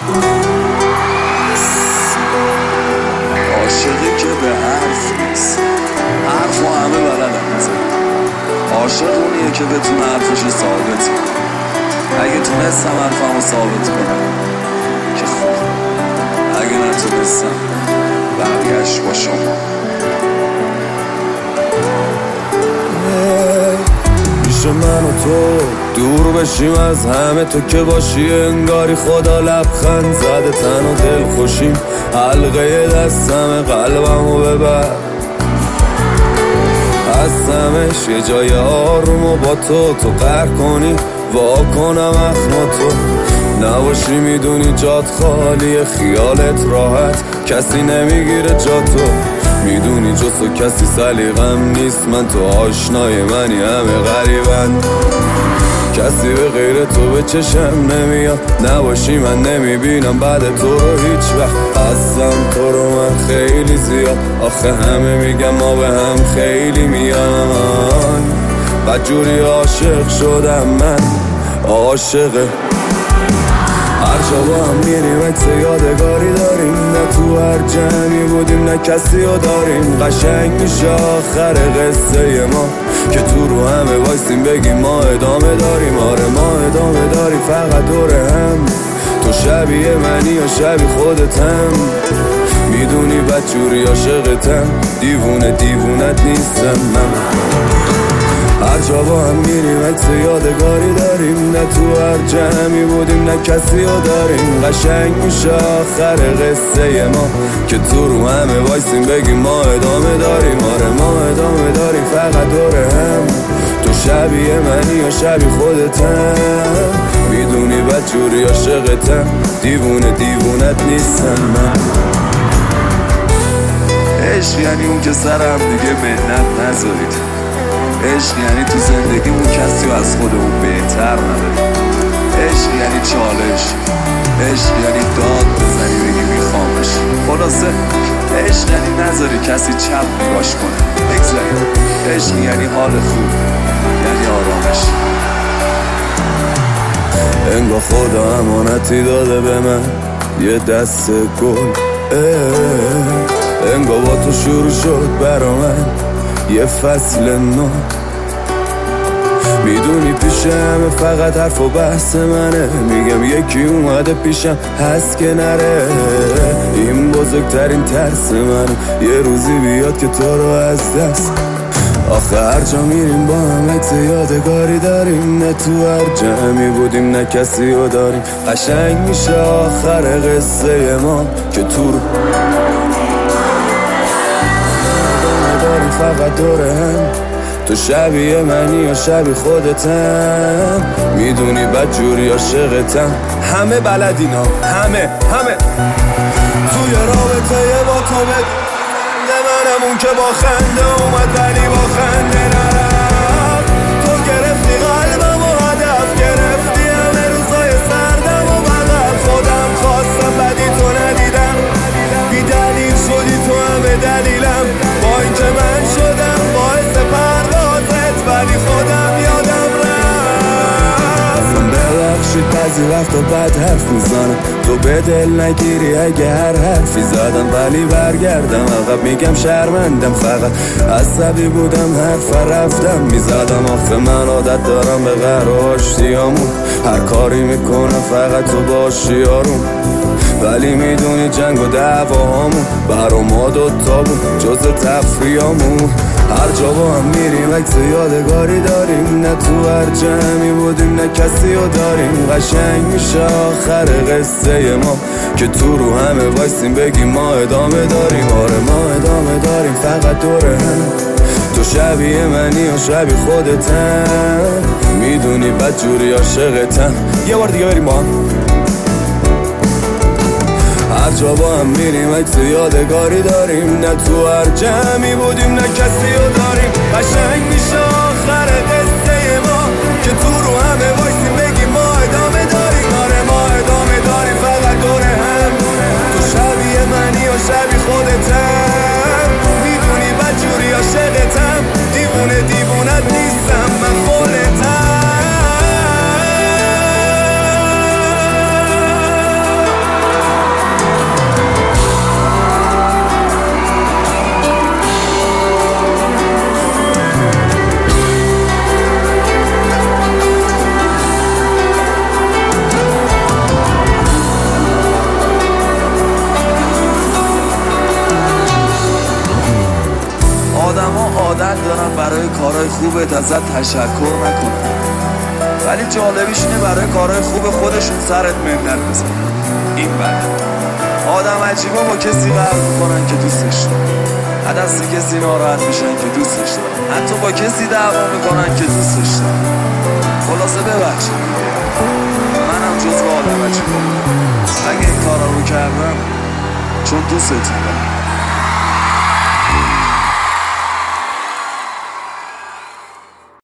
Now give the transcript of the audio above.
عاشقی که به حرف نیست، حرف و همه بلدن میزن. عاشق اونیه که بتونه حرفشو ثابت کنه. اگه تونستم حرفمو ثابت کنم که خوب، اگه نتونستم بقیه‌اش با شما. میشه من و تو دور بشیم از همه، تو که باشی انگاری خدا لبخند زده. تن و دل خوشیم، حلقه دستم قلبمو ببر. هستمش یه جای آروم و با تو قهر کنی وا کنم اخما تو نباشی. میدونی جات خالیه، خیالت راحت، کسی نمیگیره جا تو. میدونی جز تو کسی سلیقم نیست، من تو آشنای منی، همه غریبن. کسی به غیر تو به چشم نمیاد، نباشی من نمیبینم بعد تو رو هیچ وقت. هستم تو رو من خیلی زیاد، آخه همه میگم ما به هم خیلی میان. بدجوری عاشق شدم من، عاشقه. هر جا با هم میریم عکس یادگاری داریم، نه تو هر جمعی بودیم نه کسی رو داریم. قشنگ میشه آخر قصه ما که تو رو همه وایسیم بگیم ما ادامه داریم. آره ما ادامه داریم فقط دور هم. تو شبیه منی یا شبیه خودتم، میدونی بدجوری عاشقتم، دیوونه دیوونت نیستم من. هر جا با هم میریم عکس یادگاری داریم، نه تو هر جمعی بودیم نه کسی رو داریم. قشنگ میشه آخر قصه ما که تو رو همه وایسیم بگیم ما ادامه داریم. آره ما ادامه داریم فقط دور هم. تو شبیه منی یا شبیه خودتم، میدونی بدجوری عاشقتم، دیوونه دیوونت نیستم من. عشق یعنی اون که سر هم دیگه منت نذارید. عشق یعنی تو زندگیمون کسی رو از خودمون بهتر نداریم. عشق یعنی چالش، عشق یعنی داد بزنی بگی میخوامش. خلاصه عشق یعنی نذاری کسی چپ نگاش کنه، بگذاری. عشق یعنی حال خوب، یعنی آرامش. انگار خدا امانتی داده به من یه دست گل، انگار با تو شروع شد برا من یه فصل نو. میدونی پیش همه فقط حرف و بحث منه، میگم یکی اومده پیشم هست که نره. این بزرگترین ترس منه یه روزی بیاد که تو رو از دست. آخه هر جا میریم با هم عکس یادگاری داریم، نه تو هر جمعی بودیم نه کسی رو داریم. قشنگ میشه آخر قصه ما که تو رو داریم فقط دور هم. تو شبیه منی یا شبیه خودتم، میدونی بدجوری عاشقتم، همه بلدینا، همه توی رابطه با تو منم اون که با خنده اومد ولی با خنده نرفت. تو گرفتی قلبم و هدف گرفتی همه روزای سردم و بغل. خودم خواستم بدی تو ندیدم، بی دلیل شدی تو همه دلیلم. با اینکه من شدم باعث پروازت ولی خودم یادم رفت. ببخشید بعضی وقتا بد حرف میزنم، تو به دل نگیری اگه هر حرفی زدم. ولی برگردم عقب میگم شرمندم، فقط عصبی بودم حرف رفتم میزدم. آخه من عادت دارم به قهر و آشتیامون، هر کاری میکنم فقط تو باشی آروم. ولی میدونی جنگ و دعواهامون برا ما دوتا بود جز تفریامون. هر جا با هم میریم عکس یادگاری داریم، نه تو هر جمعی بودیم نه کسی رو داریم. قشنگ میشه آخر قصه ما که تو رو همه وایسیم بگیم ما ادامه داریم. آره ما ادامه داریم فقط دور هم. تو شبیه منی یا شبیه خودتم، میدونی بدجوری عاشقتم. یه بار دیگه بریم با هم. هر جا با هم میریم عکس یادگاری داریم، نه تو هر جمعی بودیم نه کسی رو داریم. قشنگ میشه آخر قصه ما که تو رو همه وایسیم بگیم ما ادامه داریم. آره ما ادامه داریم فقط دور هم. تو شبیه منی و شبیه خودتم، میدونی بدجوری عاشقتم، دیوونه دیوونت نیستم من خودتم. ازت تشکر نکنن، ولی جالبیشونه برای کارهای خوب خودشون سرت منت بزنن. این بده آدم عجیبا با کسی قهر میکنن که دوستش دارن، از دست کسی ناراحت میشن که دوستش دارن، حتی با کسی دعوا میکنن که دوستش دارن. خلاصه ببخشید منم جزو آدم عجیبا بودم، اگه این کارا رو کردم چون دوستتون دارم.